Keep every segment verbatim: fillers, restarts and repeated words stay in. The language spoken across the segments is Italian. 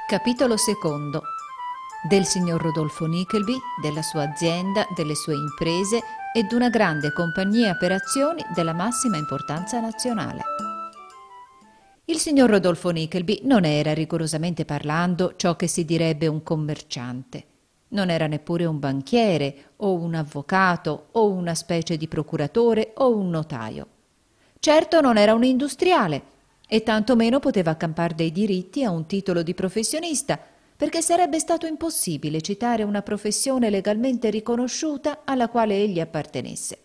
Capitolo secondo. Del signor Rodolfo Nickleby, della sua azienda, delle sue imprese e d'una grande compagnia per azioni della massima importanza nazionale. Il signor Rodolfo Nickleby non era, rigorosamente parlando, ciò che si direbbe un commerciante. Non era neppure un banchiere o un avvocato o una specie di procuratore o un notaio. Certo non era un industriale e tantomeno poteva accampar dei diritti a un titolo di professionista, perché sarebbe stato impossibile citare una professione legalmente riconosciuta alla quale egli appartenesse.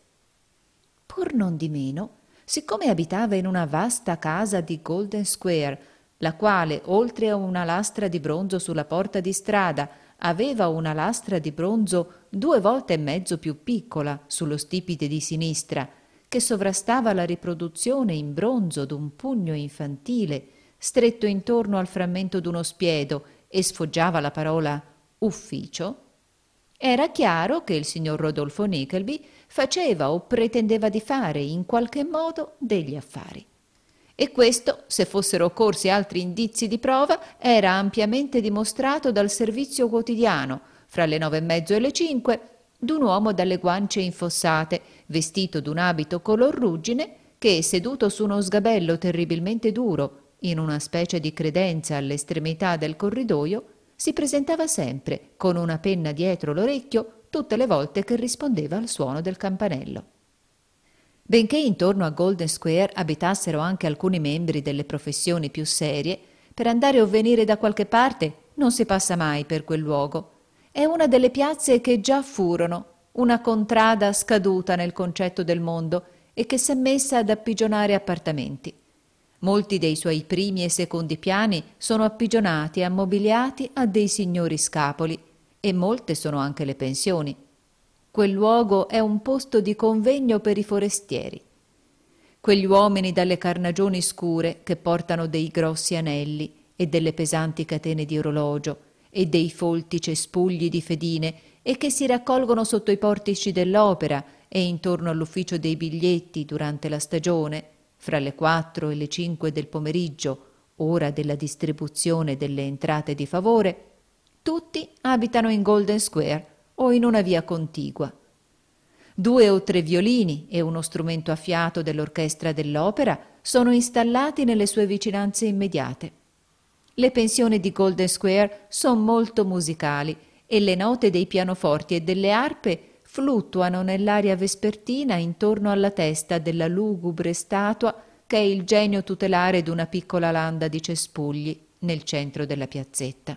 Pur non di meno, siccome abitava in una vasta casa di Golden Square, la quale, oltre a una lastra di bronzo sulla porta di strada, aveva una lastra di bronzo due volte e mezzo più piccola sullo stipite di sinistra, che sovrastava la riproduzione in bronzo d'un pugno infantile, stretto intorno al frammento d'uno spiedo, e sfoggiava la parola ufficio, era chiaro che il signor Rodolfo Nickleby faceva o pretendeva di fare in qualche modo degli affari. E questo, se fossero occorsi altri indizi di prova, era ampiamente dimostrato dal servizio quotidiano, fra le nove e mezzo e le cinque, d'un uomo dalle guance infossate, vestito d'un abito color ruggine, che, seduto su uno sgabello terribilmente duro, in una specie di credenza all'estremità del corridoio, si presentava sempre, con una penna dietro l'orecchio, tutte le volte che rispondeva al suono del campanello. Benché intorno a Golden Square abitassero anche alcuni membri delle professioni più serie, per andare o venire da qualche parte non si passa mai per quel luogo. È una delle piazze che già furono, una contrada scaduta nel concetto del mondo e che s'è messa ad appigionare appartamenti. Molti dei suoi primi e secondi piani sono appigionati e ammobiliati a dei signori scapoli, e molte sono anche le pensioni. Quel luogo è un posto di convegno per i forestieri. Quegli uomini dalle carnagioni scure che portano dei grossi anelli e delle pesanti catene di orologio e dei folti cespugli di fedine e che si raccolgono sotto i portici dell'opera e intorno all'ufficio dei biglietti durante la stagione, fra le quattro e le cinque del pomeriggio, ora della distribuzione delle entrate di favore, tutti abitano in Golden Square o in una via contigua. Due o tre violini e uno strumento a fiato dell'orchestra dell'opera sono installati nelle sue vicinanze immediate. Le pensioni di Golden Square son molto musicali e le note dei pianoforti e delle arpe fluttuano nell'aria vespertina intorno alla testa della lugubre statua che è il genio tutelare d'una piccola landa di cespugli nel centro della piazzetta.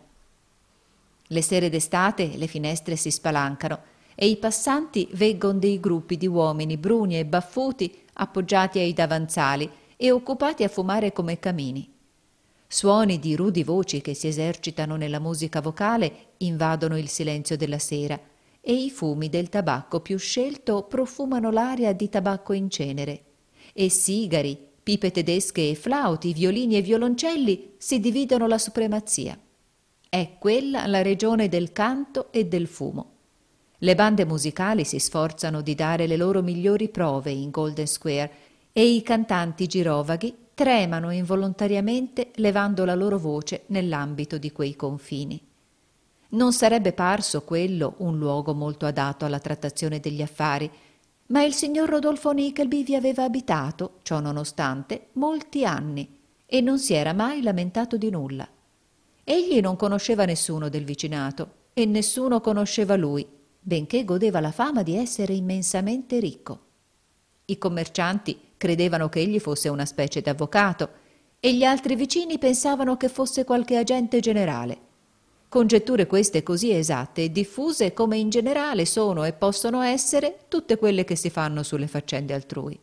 Le sere d'estate le finestre si spalancano e i passanti veggon dei gruppi di uomini bruni e baffuti appoggiati ai davanzali e occupati a fumare come camini. Suoni di rudi voci che si esercitano nella musica vocale invadono il silenzio della sera e i fumi del tabacco più scelto profumano l'aria di tabacco in cenere, e sigari, pipe tedesche e flauti, violini e violoncelli si dividono la supremazia. È quella la regione del canto e del fumo. Le bande musicali si sforzano di dare le loro migliori prove in Golden Square e i cantanti girovaghi tremano involontariamente levando la loro voce nell'ambito di quei confini. Non sarebbe parso quello un luogo molto adatto alla trattazione degli affari, ma il signor Rodolfo Nickleby vi aveva abitato, ciò nonostante, molti anni e non si era mai lamentato di nulla. Egli non conosceva nessuno del vicinato e nessuno conosceva lui, benché godeva la fama di essere immensamente ricco. I commercianti credevano che egli fosse una specie d'avvocato e gli altri vicini pensavano che fosse qualche agente generale. Congetture queste così esatte e diffuse come in generale sono e possono essere tutte quelle che si fanno sulle faccende altrui.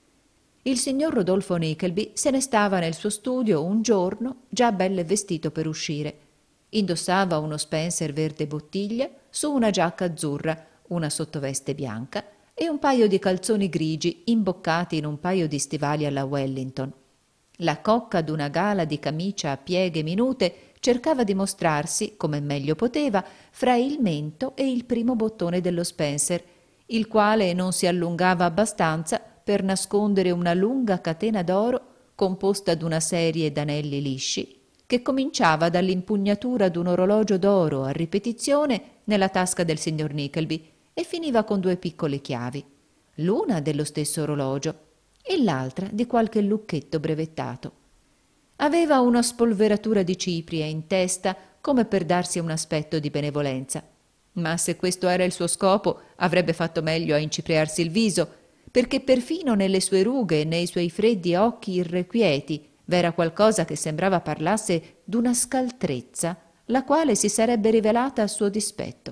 Il signor Rodolfo Nickleby se ne stava nel suo studio un giorno, già belle vestito per uscire. Indossava uno Spencer verde bottiglia su una giacca azzurra, una sottoveste bianca e un paio di calzoni grigi imboccati in un paio di stivali alla Wellington. La cocca d'una gala di camicia a pieghe minute cercava di mostrarsi, come meglio poteva, fra il mento e il primo bottone dello Spencer, il quale non si allungava abbastanza per nascondere una lunga catena d'oro composta d'una serie d'anelli lisci, che cominciava dall'impugnatura d'un orologio d'oro a ripetizione nella tasca del signor Nickleby e finiva con due piccole chiavi, l'una dello stesso orologio e l'altra di qualche lucchetto brevettato. Aveva una spolveratura di cipria in testa come per darsi un aspetto di benevolenza, ma se questo era il suo scopo avrebbe fatto meglio a incipriarsi il viso, perché perfino nelle sue rughe e nei suoi freddi occhi irrequieti v'era qualcosa che sembrava parlasse d'una scaltrezza, la quale si sarebbe rivelata a suo dispetto.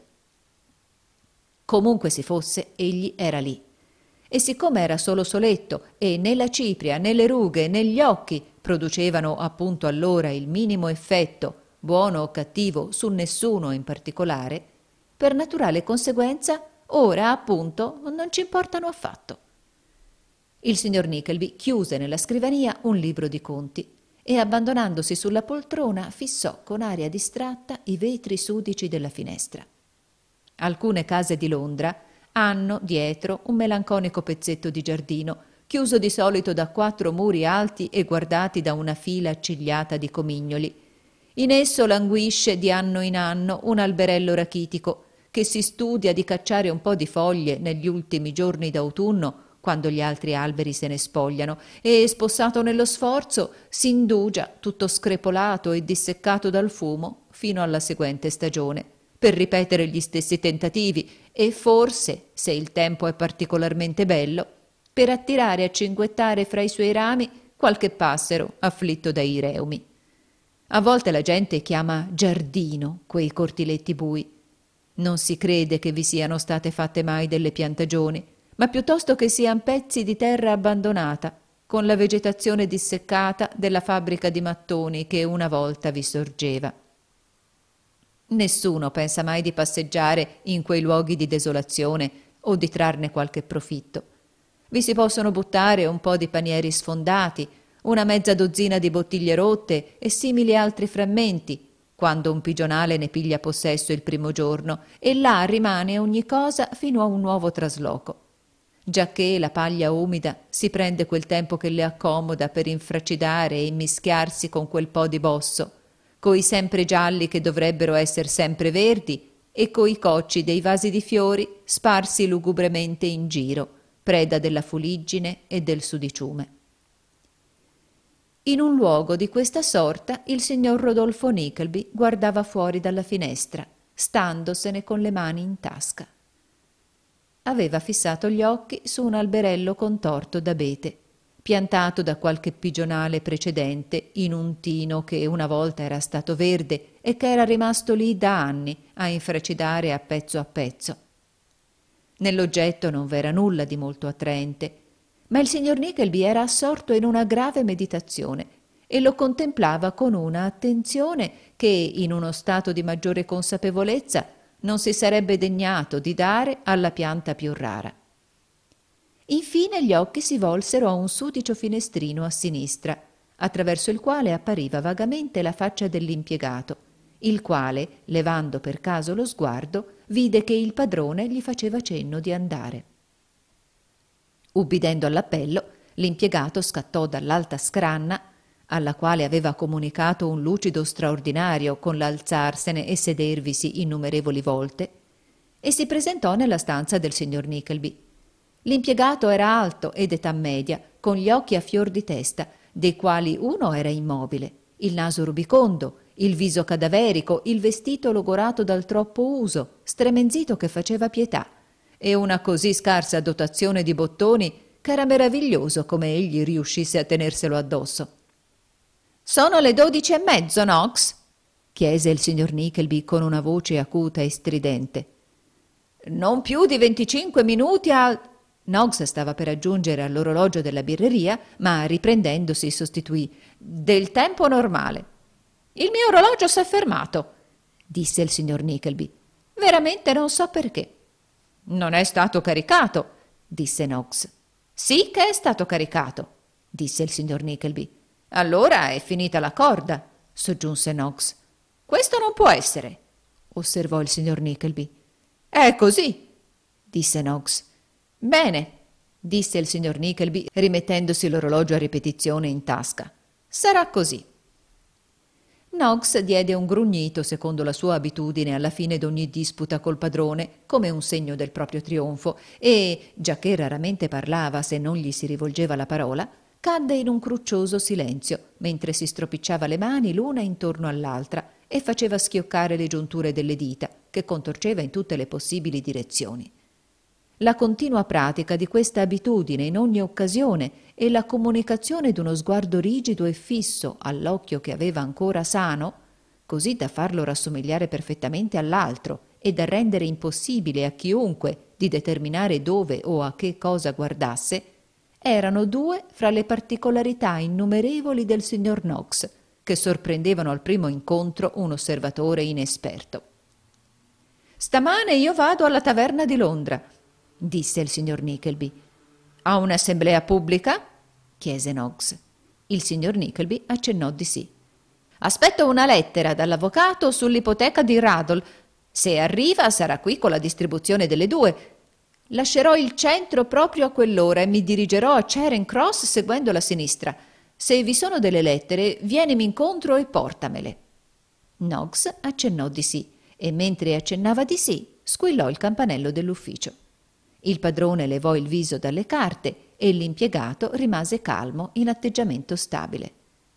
Comunque si fosse, egli era lì, e siccome era solo soletto e né la cipria né le rughe né gli occhi producevano appunto allora il minimo effetto, buono o cattivo, su nessuno in particolare, per naturale conseguenza ora appunto non ci importano affatto. Il signor Nickleby chiuse nella scrivania un libro di conti e, abbandonandosi sulla poltrona, fissò con aria distratta i vetri sudici della finestra. Alcune case di Londra hanno dietro un melanconico pezzetto di giardino, chiuso di solito da quattro muri alti e guardati da una fila accigliata di comignoli. In esso languisce di anno in anno un alberello rachitico che si studia di cacciare un po' di foglie negli ultimi giorni d'autunno, quando gli altri alberi se ne spogliano, e, spossato nello sforzo, si indugia, tutto screpolato e disseccato dal fumo, fino alla seguente stagione, per ripetere gli stessi tentativi e forse, se il tempo è particolarmente bello, per attirare a cinguettare fra i suoi rami qualche passero afflitto dai reumi. A volte la gente chiama giardino quei cortiletti bui. Non si crede che vi siano state fatte mai delle piantagioni, ma piuttosto che sian pezzi di terra abbandonata, con la vegetazione disseccata della fabbrica di mattoni che una volta vi sorgeva. Nessuno pensa mai di passeggiare in quei luoghi di desolazione o di trarne qualche profitto. Vi si possono buttare un po' di panieri sfondati, una mezza dozzina di bottiglie rotte e simili altri frammenti, quando un pigionale ne piglia possesso il primo giorno, e là rimane ogni cosa fino a un nuovo trasloco. Giacché la paglia umida si prende quel tempo che le accomoda per infracidare e immischiarsi con quel po' di bosso, coi sempre gialli che dovrebbero essere sempre verdi e coi cocci dei vasi di fiori sparsi lugubremente in giro, preda della fuliggine e del sudiciume. In un luogo di questa sorta il signor Rodolfo Nickleby guardava fuori dalla finestra, standosene con le mani in tasca. Aveva fissato gli occhi su un alberello contorto d'abete, piantato da qualche pigionale precedente in un tino che una volta era stato verde e che era rimasto lì da anni a infracidare a pezzo a pezzo. Nell'oggetto non v'era nulla di molto attraente, ma il signor Nickleby era assorto in una grave meditazione e lo contemplava con una attenzione che, in uno stato di maggiore consapevolezza, non si sarebbe degnato di dare alla pianta più rara. Infine gli occhi si volsero a un sudicio finestrino a sinistra, attraverso il quale appariva vagamente la faccia dell'impiegato, il quale, levando per caso lo sguardo, vide che il padrone gli faceva cenno di andare. Ubbidendo all'appello, l'impiegato scattò dall'alta scranna, alla quale aveva comunicato un lucido straordinario con l'alzarsene e sedervisi innumerevoli volte, e si presentò nella stanza del signor Nickleby. L'impiegato era alto ed età media, con gli occhi a fior di testa, dei quali uno era immobile, il naso rubicondo, il viso cadaverico, il vestito logorato dal troppo uso, stremenzito che faceva pietà, e una così scarsa dotazione di bottoni che era meraviglioso come egli riuscisse a tenerselo addosso. «Sono le dodici e mezzo, Knox?» chiese il signor Nickleby con una voce acuta e stridente. «Non più di venticinque minuti al...» Knox stava per aggiungere all'orologio della birreria, ma riprendendosi sostituì. «Del tempo normale». «Il mio orologio s'è fermato», disse il signor Nickleby. «Veramente non so perché». «Non è stato caricato», disse Knox. «Sì che è stato caricato», disse il signor Nickleby. «Allora è finita la corda», soggiunse Knox. «Questo non può essere», osservò il signor Nickleby. «È così», disse Knox. «Bene», disse il signor Nickleby, rimettendosi l'orologio a ripetizione in tasca. «Sarà così». Noggs diede un grugnito secondo la sua abitudine alla fine d'ogni disputa col padrone, come un segno del proprio trionfo, e, giacché raramente parlava se non gli si rivolgeva la parola, cadde in un cruccioso silenzio, mentre si stropicciava le mani l'una intorno all'altra e faceva schioccare le giunture delle dita, che contorceva in tutte le possibili direzioni. La continua pratica di questa abitudine in ogni occasione e la comunicazione d'uno sguardo rigido e fisso all'occhio che aveva ancora sano, così da farlo rassomigliare perfettamente all'altro e da rendere impossibile a chiunque di determinare dove o a che cosa guardasse, erano due fra le particolarità innumerevoli del signor Noggs, che sorprendevano al primo incontro un osservatore inesperto. «Stamane io vado alla taverna di Londra», disse il signor Nickleby. «A un'assemblea pubblica?» chiese Noggs. Il signor Nickleby accennò di sì. «Aspetto una lettera dall'avvocato sull'ipoteca di Radle. Se arriva sarà qui con la distribuzione delle due. Lascerò il centro proprio a quell'ora e mi dirigerò a Charing Cross seguendo la sinistra. Se vi sono delle lettere, vienimi incontro e portamele». Noggs accennò di sì e mentre accennava di sì squillò il campanello dell'ufficio. Il padrone levò il viso dalle carte e l'impiegato rimase calmo in atteggiamento stabile.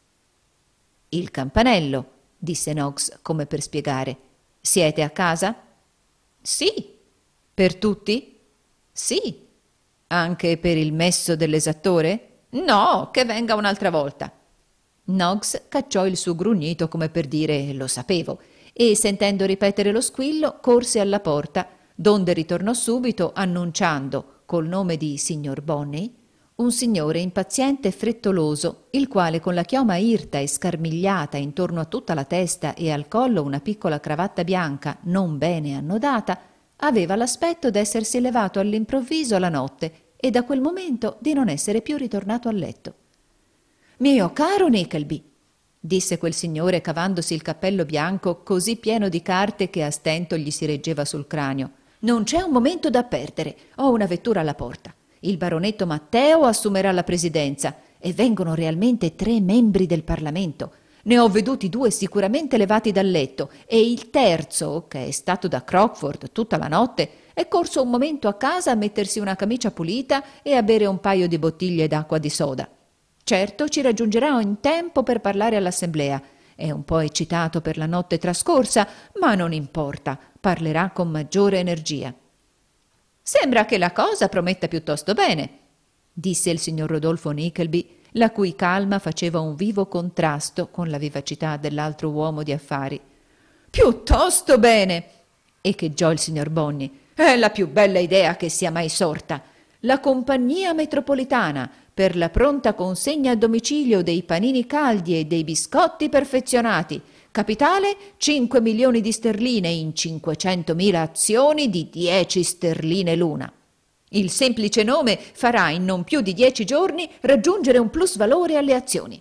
«Il campanello», disse Noggs come per spiegare. «Siete a casa?» «Sì». «Per tutti?» «Sì». «Anche per il messo dell'esattore?» «No, che venga un'altra volta». Noggs cacciò il suo grugnito come per dire «lo sapevo» e, sentendo ripetere lo squillo, corse alla porta, donde ritornò subito annunciando, col nome di signor Bonney, un signore impaziente e frettoloso, il quale con la chioma irta e scarmigliata intorno a tutta la testa e al collo una piccola cravatta bianca non bene annodata, aveva l'aspetto d'essersi levato all'improvviso la notte e da quel momento di non essere più ritornato a letto. «Mio caro Nickleby», disse quel signore cavandosi il cappello bianco così pieno di carte che a stento gli si reggeva sul cranio, «non c'è un momento da perdere. Ho una vettura alla porta. Il baronetto Matteo assumerà la presidenza e vengono realmente tre membri del Parlamento. Ne ho veduti due sicuramente levati dal letto e il terzo, che è stato da Crockford tutta la notte, è corso un momento a casa a mettersi una camicia pulita e a bere un paio di bottiglie d'acqua di soda. Certo ci raggiungerà in tempo per parlare all'assemblea. È un po' eccitato per la notte trascorsa, ma non importa, parlerà con maggiore energia». «Sembra che la cosa prometta piuttosto bene», disse il signor Rodolfo Nickleby, la cui calma faceva un vivo contrasto con la vivacità dell'altro uomo di affari. «Piuttosto bene!» echeggiò il signor Bonney. «È la più bella idea che sia mai sorta. La compagnia metropolitana per la pronta consegna a domicilio dei panini caldi e dei biscotti perfezionati. Capitale cinque milioni di sterline in cinquecentomila azioni di dieci sterline l'una. Il semplice nome farà in non più di dieci giorni raggiungere un plusvalore alle azioni».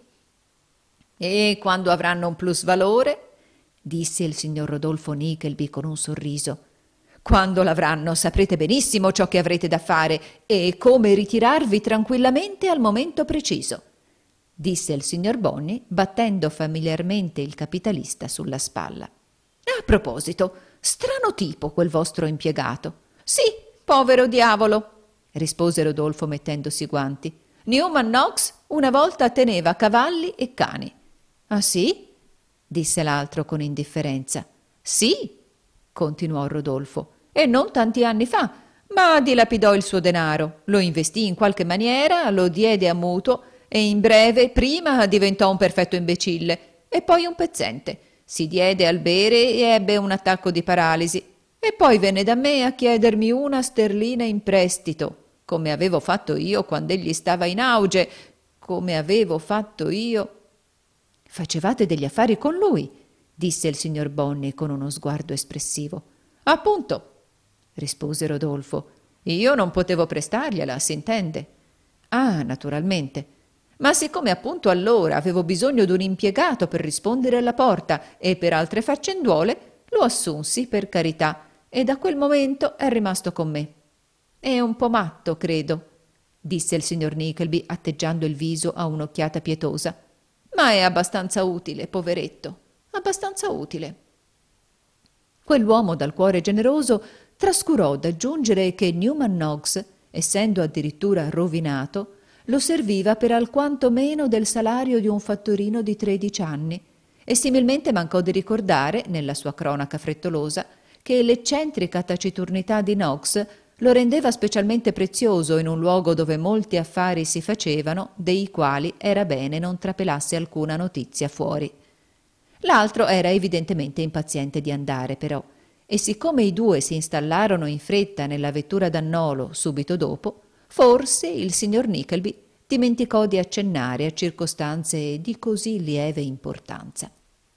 «E quando avranno un plusvalore?» disse il signor Rodolfo Nickleby con un sorriso. «Quando l'avranno saprete benissimo ciò che avrete da fare e come ritirarvi tranquillamente al momento preciso», disse il signor Bonney battendo familiarmente il capitalista sulla spalla. «A proposito, strano tipo quel vostro impiegato». «Sì, povero diavolo», rispose Rodolfo mettendosi i guanti. «Newman Noggs una volta teneva cavalli e cani». «Ah sì?» disse l'altro con indifferenza. «Sì», continuò Rodolfo, «e non tanti anni fa, ma dilapidò il suo denaro, lo investì in qualche maniera, lo diede a mutuo e in breve prima diventò un perfetto imbecille e poi un pezzente. Si diede al bere e ebbe un attacco di paralisi e poi venne da me a chiedermi una sterlina in prestito, come avevo fatto io quando egli stava in auge, come avevo fatto io». «Facevate degli affari con lui?» disse il signor Bonney con uno sguardo espressivo. «Appunto», rispose Rodolfo. «Io non potevo prestargliela, s'intende». «Ah, naturalmente. Ma siccome appunto allora avevo bisogno d'un impiegato per rispondere alla porta e per altre faccenduole, lo assunsi per carità e da quel momento è rimasto con me. È un po' matto, credo», disse il signor Nickleby atteggiando il viso a un'occhiata pietosa, «ma è abbastanza utile, poveretto. abbastanza utile. Quell'uomo dal cuore generoso trascurò d'aggiungere che Newman Knox, essendo addirittura rovinato, lo serviva per alquanto meno del salario di un fattorino di tredici anni, e similmente mancò di ricordare, nella sua cronaca frettolosa, che l'eccentrica taciturnità di Knox lo rendeva specialmente prezioso in un luogo dove molti affari si facevano, dei quali era bene non trapelasse alcuna notizia fuori. L'altro era evidentemente impaziente di andare, però, e siccome i due si installarono in fretta nella vettura d'Annolo subito dopo, forse il signor Nickleby dimenticò di accennare a circostanze di così lieve importanza.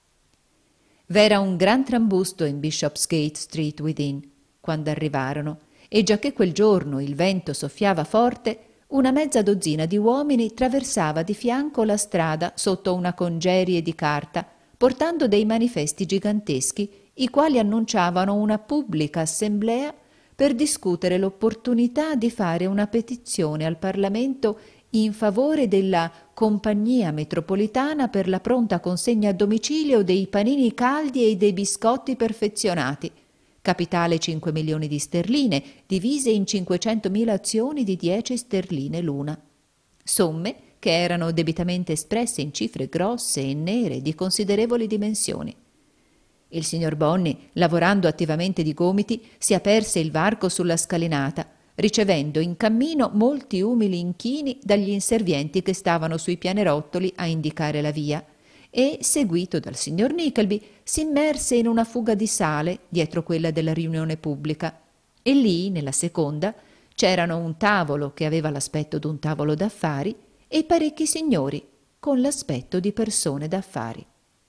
V'era un gran trambusto in Bishopsgate Street Within, quando arrivarono, e giacché quel giorno il vento soffiava forte, una mezza dozzina di uomini traversava di fianco la strada sotto una congerie di carta, portando dei manifesti giganteschi, i quali annunciavano una pubblica assemblea per discutere l'opportunità di fare una petizione al Parlamento in favore della Compagnia Metropolitana per la pronta consegna a domicilio dei panini caldi e dei biscotti perfezionati, capitale cinque milioni di sterline, divise in cinquecentomila azioni di dieci sterline l'una. Somme che erano debitamente espresse in cifre grosse e nere di considerevoli dimensioni. Il signor Bonney, lavorando attivamente di gomiti, si aperse il varco sulla scalinata, ricevendo in cammino molti umili inchini dagli inservienti che stavano sui pianerottoli a indicare la via, e, seguito dal signor Nickleby, si immerse in una fuga di sale dietro quella della riunione pubblica, e lì, nella seconda, c'erano un tavolo che aveva l'aspetto d'un tavolo d'affari e parecchi signori con l'aspetto di persone d'affari.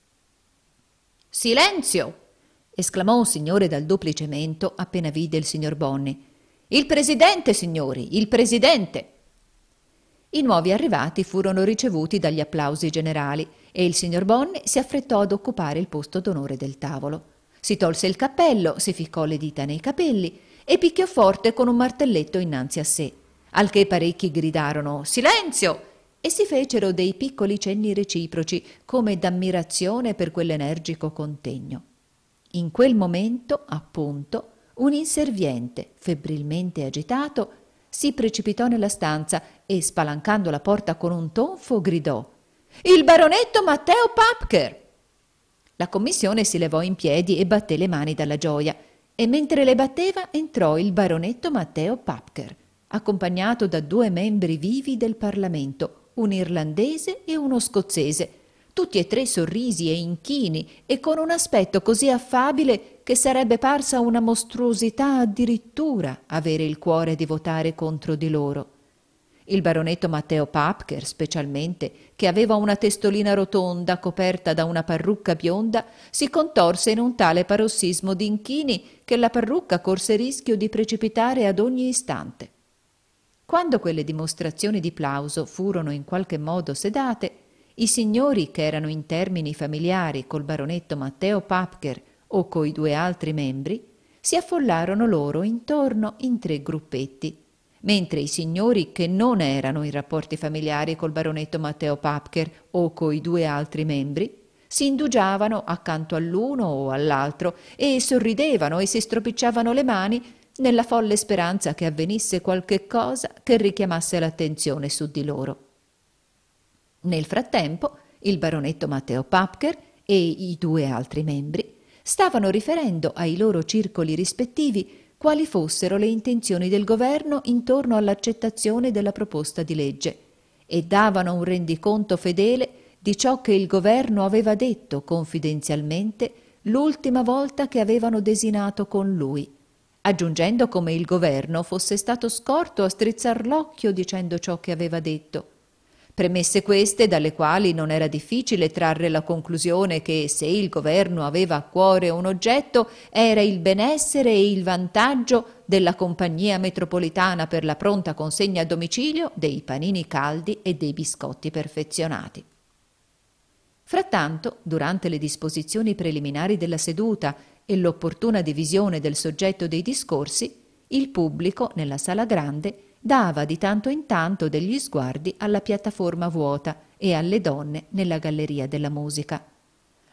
«Silenzio!» esclamò un signore dal duplice mento appena vide il signor Bonney. «Il presidente, signori, il presidente!» I nuovi arrivati furono ricevuti dagli applausi generali e il signor Bonney si affrettò ad occupare il posto d'onore del tavolo. Si tolse il cappello, si ficcò le dita nei capelli e picchiò forte con un martelletto innanzi a sé, al che parecchi gridarono «Silenzio!» e si fecero dei piccoli cenni reciproci come d'ammirazione per quell'energico contegno. In quel momento, appunto, un inserviente, febbrilmente agitato, si precipitò nella stanza e, spalancando la porta con un tonfo, gridò «Il baronetto Matteo Papker!» La commissione si levò in piedi e batté le mani dalla gioia, e mentre le batteva entrò il baronetto Matteo Papker, accompagnato da due membri vivi del Parlamento, un irlandese e uno scozzese, tutti e tre sorrisi e inchini e con un aspetto così affabile che sarebbe parsa una mostruosità addirittura avere il cuore di votare contro di loro. Il baronetto Matteo Papker, specialmente, che aveva una testolina rotonda coperta da una parrucca bionda, si contorse in un tale parossismo d'inchini che la parrucca corse rischio di precipitare ad ogni istante. Quando quelle dimostrazioni di plauso furono in qualche modo sedate, i signori che erano in termini familiari col baronetto Matteo Papker o coi due altri membri si affollarono loro intorno in tre gruppetti, mentre i signori che non erano in rapporti familiari col baronetto Matteo Papker o coi due altri membri si indugiavano accanto all'uno o all'altro e sorridevano e si stropicciavano le mani nella folle speranza che avvenisse qualche cosa che richiamasse l'attenzione su di loro. Nel frattempo, il baronetto Matteo Papker e i due altri membri stavano riferendo ai loro circoli rispettivi quali fossero le intenzioni del governo intorno all'accettazione della proposta di legge e davano un rendiconto fedele di ciò che il governo aveva detto confidenzialmente l'ultima volta che avevano desinato con lui, aggiungendo come il governo fosse stato scorto a strizzar l'occhio dicendo ciò che aveva detto. Premesse queste, dalle quali non era difficile trarre la conclusione che se il governo aveva a cuore un oggetto era il benessere e il vantaggio della Compagnia Metropolitana per la pronta consegna a domicilio dei panini caldi e dei biscotti perfezionati. Frattanto, durante le disposizioni preliminari della seduta e l'opportuna divisione del soggetto dei discorsi, il pubblico nella sala grande dava di tanto in tanto degli sguardi alla piattaforma vuota e alle donne nella galleria della musica.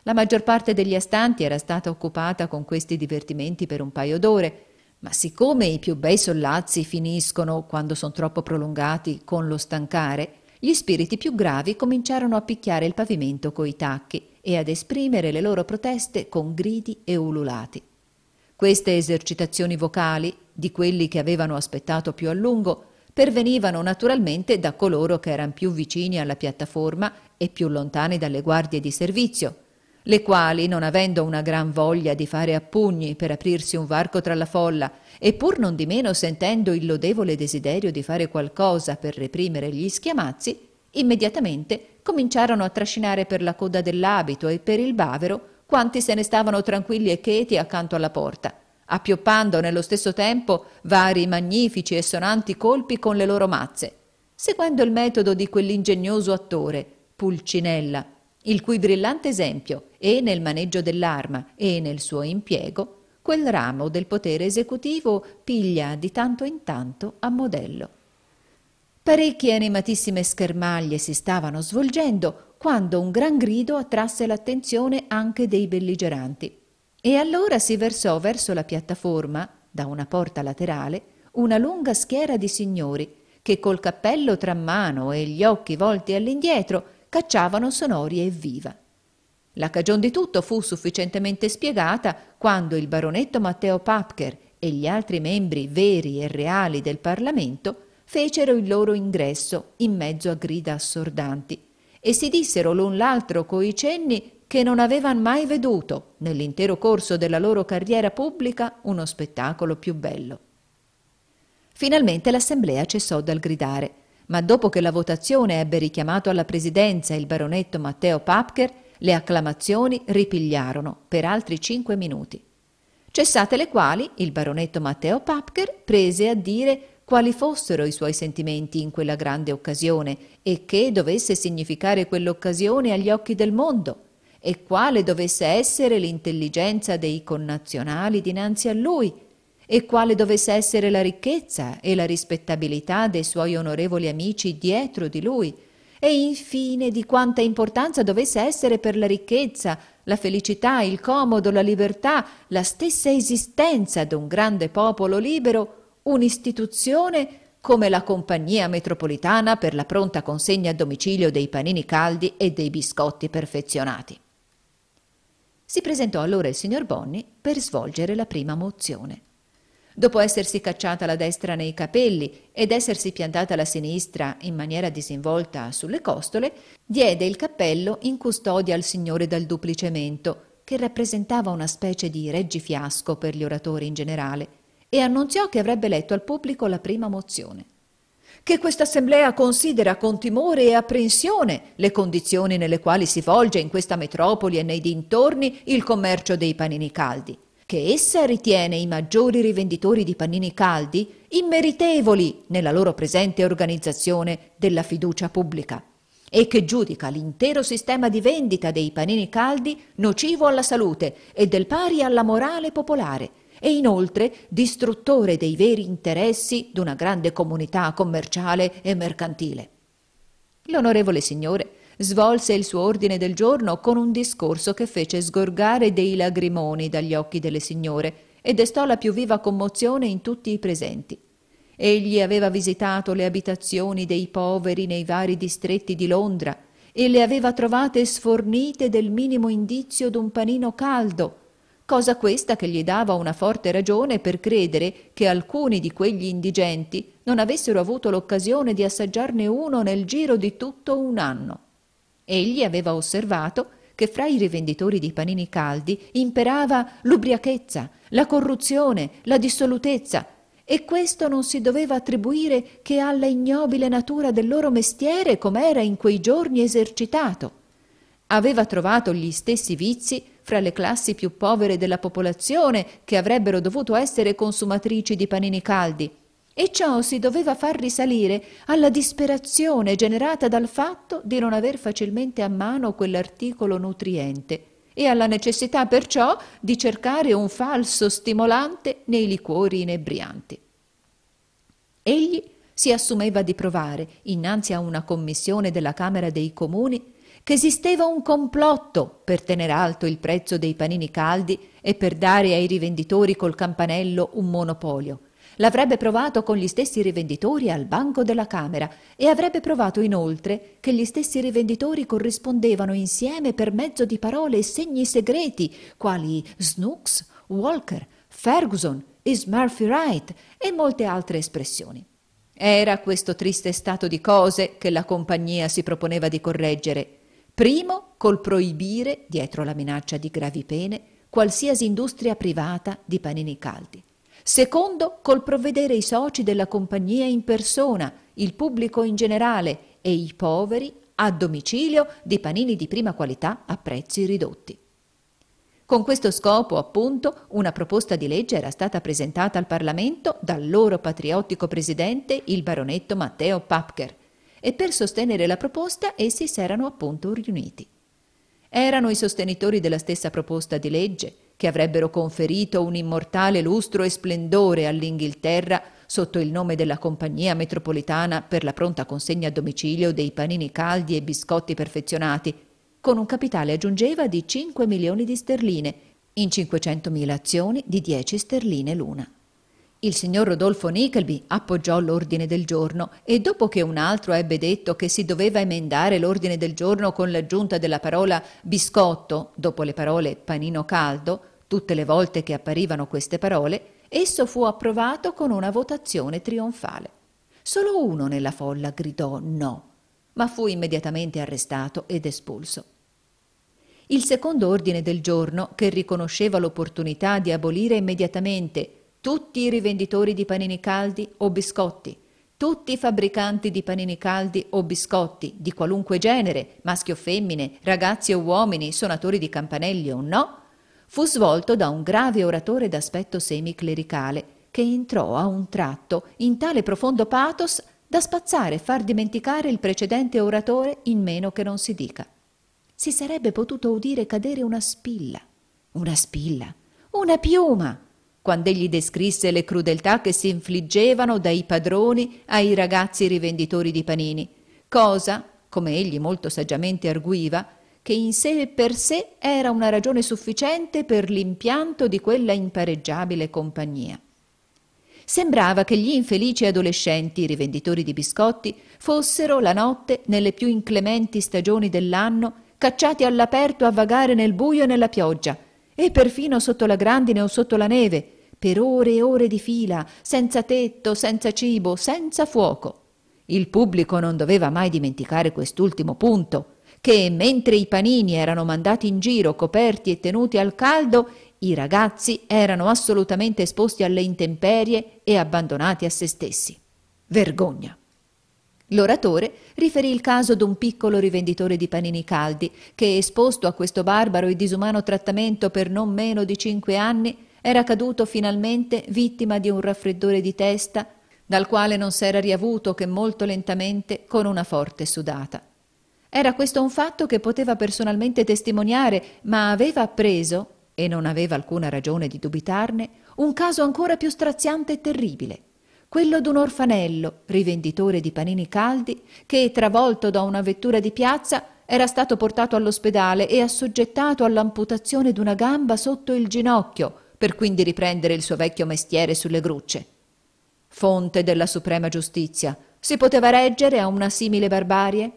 La maggior parte degli astanti era stata occupata con questi divertimenti per un paio d'ore, ma siccome i più bei sollazzi finiscono, quando sono troppo prolungati, con lo stancare, gli spiriti più gravi cominciarono a picchiare il pavimento coi tacchi e ad esprimere le loro proteste con gridi e ululati. Queste esercitazioni vocali, di quelli che avevano aspettato più a lungo, pervenivano naturalmente da coloro che erano più vicini alla piattaforma e più lontani dalle guardie di servizio, le quali, non avendo una gran voglia di fare a pugni per aprirsi un varco tra la folla e pur non di meno sentendo il lodevole desiderio di fare qualcosa per reprimere gli schiamazzi, immediatamente cominciarono a trascinare per la coda dell'abito e per il bavero quanti se ne stavano tranquilli e cheti accanto alla porta, appioppando nello stesso tempo vari magnifici e sonanti colpi con le loro mazze, seguendo il metodo di quell'ingegnoso attore, Pulcinella, il cui brillante esempio e nel maneggio dell'arma e nel suo impiego quel ramo del potere esecutivo piglia di tanto in tanto a modello. Parecchie animatissime schermaglie si stavano svolgendo quando un gran grido attrasse l'attenzione anche dei belligeranti. E allora si versò verso la piattaforma, da una porta laterale, una lunga schiera di signori che col cappello tra mano e gli occhi volti all'indietro cacciavano sonori e viva. La cagion di tutto fu sufficientemente spiegata quando il baronetto Matteo Papker e gli altri membri veri e reali del Parlamento fecero il loro ingresso in mezzo a grida assordanti e si dissero l'un l'altro coi cenni che non avevan mai veduto, nell'intero corso della loro carriera pubblica, uno spettacolo più bello. Finalmente l'assemblea cessò dal gridare, ma dopo che la votazione ebbe richiamato alla presidenza il baronetto Matteo Papker, le acclamazioni ripigliarono per altri cinque minuti. Cessate le quali, il baronetto Matteo Papker prese a dire quali fossero i suoi sentimenti in quella grande occasione e che dovesse significare quell'occasione agli occhi del mondo, e quale dovesse essere l'intelligenza dei connazionali dinanzi a lui, e quale dovesse essere la ricchezza e la rispettabilità dei suoi onorevoli amici dietro di lui, e infine di quanta importanza dovesse essere per la ricchezza, la felicità, il comodo, la libertà, la stessa esistenza d'un grande popolo libero, un'istituzione come la Compagnia Metropolitana per la pronta consegna a domicilio dei panini caldi e dei biscotti perfezionati. Si presentò allora il signor Bonni per svolgere la prima mozione. Dopo essersi cacciata la destra nei capelli ed essersi piantata la sinistra in maniera disinvolta sulle costole, diede il cappello in custodia al signore dal duplice mento, che rappresentava una specie di reggifiasco per gli oratori in generale, e annunziò che avrebbe letto al pubblico la prima mozione. Che questa assemblea considera con timore e apprensione le condizioni nelle quali si volge in questa metropoli e nei dintorni il commercio dei panini caldi, che essa ritiene i maggiori rivenditori di panini caldi immeritevoli nella loro presente organizzazione della fiducia pubblica e che giudica l'intero sistema di vendita dei panini caldi nocivo alla salute e del pari alla morale popolare e inoltre distruttore dei veri interessi d'una grande comunità commerciale e mercantile. L'onorevole signore svolse il suo ordine del giorno con un discorso che fece sgorgare dei lagrimoni dagli occhi delle signore e destò la più viva commozione in tutti i presenti. Egli aveva visitato le abitazioni dei poveri nei vari distretti di Londra e le aveva trovate sfornite del minimo indizio d'un panino caldo, cosa questa che gli dava una forte ragione per credere che alcuni di quegli indigenti non avessero avuto l'occasione di assaggiarne uno nel giro di tutto un anno. Egli aveva osservato che fra i rivenditori di panini caldi imperava l'ubriachezza, la corruzione, la dissolutezza, e questo non si doveva attribuire che alla ignobile natura del loro mestiere com'era in quei giorni esercitato. Aveva trovato gli stessi vizi fra le classi più povere della popolazione che avrebbero dovuto essere consumatrici di panini caldi, e ciò si doveva far risalire alla disperazione generata dal fatto di non aver facilmente a mano quell'articolo nutriente e alla necessità perciò di cercare un falso stimolante nei liquori inebrianti. Egli si assumeva di provare, innanzi a una commissione della Camera dei Comuni, che esisteva un complotto per tenere alto il prezzo dei panini caldi e per dare ai rivenditori col campanello un monopolio. L'avrebbe provato con gli stessi rivenditori al banco della Camera e avrebbe provato inoltre che gli stessi rivenditori corrispondevano insieme per mezzo di parole e segni segreti quali Snooks, Walker, Ferguson, Is Murphy Right e molte altre espressioni. Era questo triste stato di cose che la compagnia si proponeva di correggere. Primo, col proibire, dietro la minaccia di gravi pene, qualsiasi industria privata di panini caldi. Secondo, col provvedere i soci della compagnia in persona, il pubblico in generale e i poveri a domicilio di panini di prima qualità a prezzi ridotti. Con questo scopo, appunto, una proposta di legge era stata presentata al Parlamento dal loro patriottico presidente, il baronetto Matteo Papker, e per sostenere la proposta essi si erano appunto riuniti. Erano i sostenitori della stessa proposta di legge che avrebbero conferito un immortale lustro e splendore all'Inghilterra sotto il nome della Compagnia Metropolitana per la pronta consegna a domicilio dei panini caldi e biscotti perfezionati, con un capitale, aggiungeva, di cinque milioni di sterline, in cinquecentomila azioni di dieci sterline l'una. Il signor Rodolfo Nickleby appoggiò l'ordine del giorno e dopo che un altro ebbe detto che si doveva emendare l'ordine del giorno con l'aggiunta della parola biscotto dopo le parole panino caldo, tutte le volte che apparivano queste parole, esso fu approvato con una votazione trionfale. Solo uno nella folla gridò no, ma fu immediatamente arrestato ed espulso. Il secondo ordine del giorno, che riconosceva l'opportunità di abolire immediatamente tutti i rivenditori di panini caldi o biscotti, tutti i fabbricanti di panini caldi o biscotti di qualunque genere, maschi o femmine, ragazzi o uomini, suonatori di campanelli o no, fu svolto da un grave oratore d'aspetto semiclericale che entrò a un tratto in tale profondo pathos da spazzare e far dimenticare il precedente oratore in meno che non si dica. Si sarebbe potuto udire cadere una spilla, una spilla, una piuma, quando egli descrisse le crudeltà che si infliggevano dai padroni ai ragazzi rivenditori di panini, cosa, come egli molto saggiamente arguiva, che in sé e per sé era una ragione sufficiente per l'impianto di quella impareggiabile compagnia. Sembrava che gli infelici adolescenti rivenditori di biscotti fossero la notte, nelle più inclementi stagioni dell'anno, cacciati all'aperto a vagare nel buio e nella pioggia, e perfino sotto la grandine o sotto la neve, per ore e ore di fila, senza tetto, senza cibo, senza fuoco. Il pubblico non doveva mai dimenticare quest'ultimo punto, che mentre i panini erano mandati in giro coperti e tenuti al caldo, i ragazzi erano assolutamente esposti alle intemperie e abbandonati a se stessi. Vergogna! L'oratore riferì il caso d'un piccolo rivenditore di panini caldi che, esposto a questo barbaro e disumano trattamento per non meno di cinque anni, era caduto finalmente vittima di un raffreddore di testa, dal quale non s'era riavuto che molto lentamente con una forte sudata. Era questo un fatto che poteva personalmente testimoniare, ma aveva appreso, e non aveva alcuna ragione di dubitarne, un caso ancora più straziante e terribile, quello d'un orfanello, rivenditore di panini caldi, che, travolto da una vettura di piazza, era stato portato all'ospedale e assoggettato all'amputazione d'una gamba sotto il ginocchio, per quindi riprendere il suo vecchio mestiere sulle grucce. Fonte della suprema giustizia, si poteva reggere a una simile barbarie?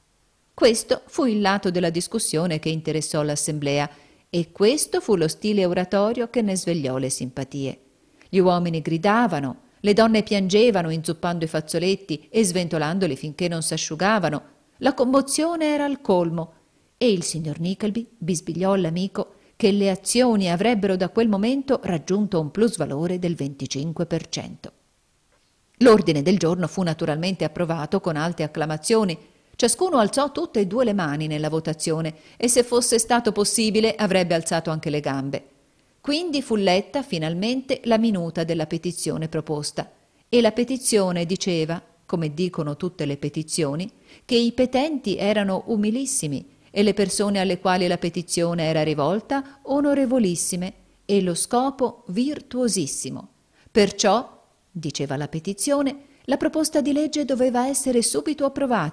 Questo fu il lato della discussione che interessò l'assemblea e questo fu lo stile oratorio che ne svegliò le simpatie. Gli uomini gridavano, le donne piangevano inzuppando i fazzoletti e sventolandoli finché non s'asciugavano. La commozione era al colmo e il signor Nickleby bisbigliò all'amico che le azioni avrebbero da quel momento raggiunto un plusvalore del venticinque per cento. L'ordine del giorno fu naturalmente approvato con alte acclamazioni. Ciascuno alzò tutte e due le mani nella votazione e se fosse stato possibile avrebbe alzato anche le gambe. Quindi fu letta finalmente la minuta della petizione proposta e la petizione diceva, come dicono tutte le petizioni, che i petenti erano umilissimi e le persone alle quali la petizione era rivolta onorevolissime e lo scopo virtuosissimo. Perciò, diceva la petizione, la proposta di legge doveva essere subito approvata,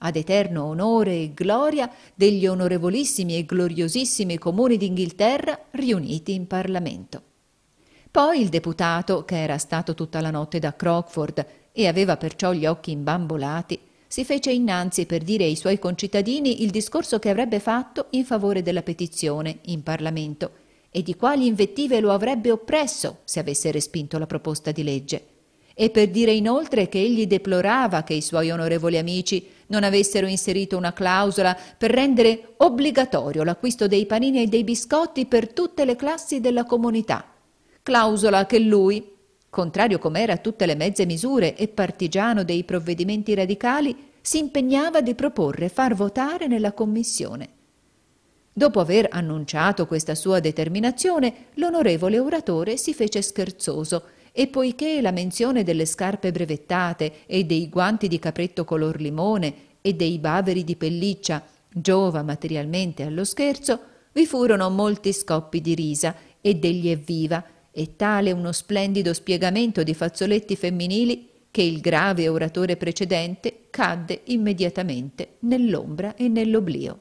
ad eterno onore e gloria degli onorevolissimi e gloriosissimi comuni d'Inghilterra riuniti in Parlamento. Poi il deputato, che era stato tutta la notte da Crockford e aveva perciò gli occhi imbambolati, si fece innanzi per dire ai suoi concittadini il discorso che avrebbe fatto in favore della petizione in Parlamento e di quali invettive lo avrebbe oppresso se avesse respinto la proposta di legge, e per dire inoltre che egli deplorava che i suoi onorevoli amici non avessero inserito una clausola per rendere obbligatorio l'acquisto dei panini e dei biscotti per tutte le classi della comunità, clausola che lui, contrario com'era a tutte le mezze misure e partigiano dei provvedimenti radicali, si impegnava di proporre far votare nella commissione. Dopo aver annunciato questa sua determinazione, l'onorevole oratore si fece scherzoso e poiché la menzione delle scarpe brevettate e dei guanti di capretto color limone e dei baveri di pelliccia giova materialmente allo scherzo, vi furono molti scoppi di risa e degli evviva e tale uno splendido spiegamento di fazzoletti femminili che il grave oratore precedente cadde immediatamente nell'ombra e nell'oblio.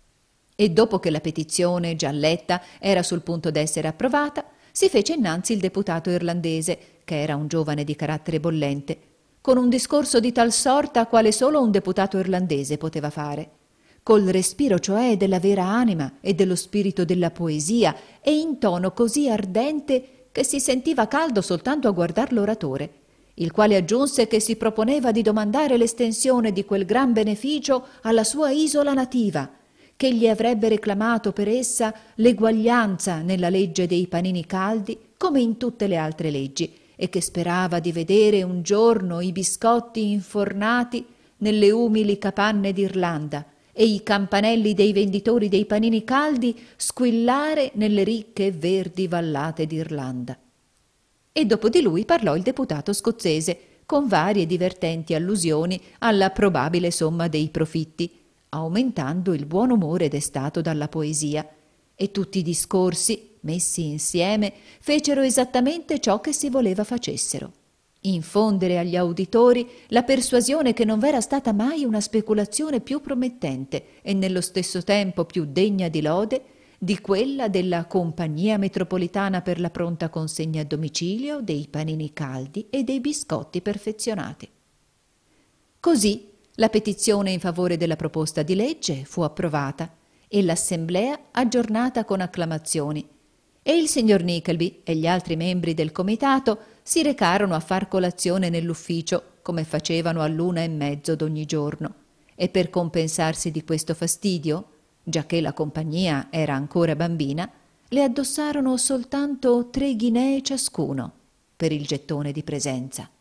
E dopo che la petizione, già letta, era sul punto d'essere approvata, si fece innanzi il deputato irlandese, che era un giovane di carattere bollente, con un discorso di tal sorta quale solo un deputato irlandese poteva fare, col respiro cioè della vera anima e dello spirito della poesia, e in tono così ardente che si sentiva caldo soltanto a guardar l'oratore, il quale aggiunse che si proponeva di domandare l'estensione di quel gran beneficio alla sua isola nativa, che gli avrebbe reclamato per essa l'eguaglianza nella legge dei panini caldi come in tutte le altre leggi, e che sperava di vedere un giorno i biscotti infornati nelle umili capanne d'Irlanda e i campanelli dei venditori dei panini caldi squillare nelle ricche e verdi vallate d'Irlanda. E dopo di lui parlò il deputato scozzese, con varie divertenti allusioni alla probabile somma dei profitti, aumentando il buon umore destato dalla poesia, e tutti i discorsi, messi insieme, fecero esattamente ciò che si voleva facessero: infondere agli auditori la persuasione che non v'era stata mai una speculazione più promettente e nello stesso tempo più degna di lode di quella della Compagnia Metropolitana per la pronta consegna a domicilio dei panini caldi e dei biscotti perfezionati. Così la petizione in favore della proposta di legge fu approvata e l'assemblea aggiornata con acclamazioni, e il signor Nickleby e gli altri membri del comitato si recarono a far colazione nell'ufficio, come facevano all'una e mezzo d'ogni giorno, e per compensarsi di questo fastidio, giacché la compagnia era ancora bambina, le addossarono soltanto tre ghinee ciascuno per il gettone di presenza.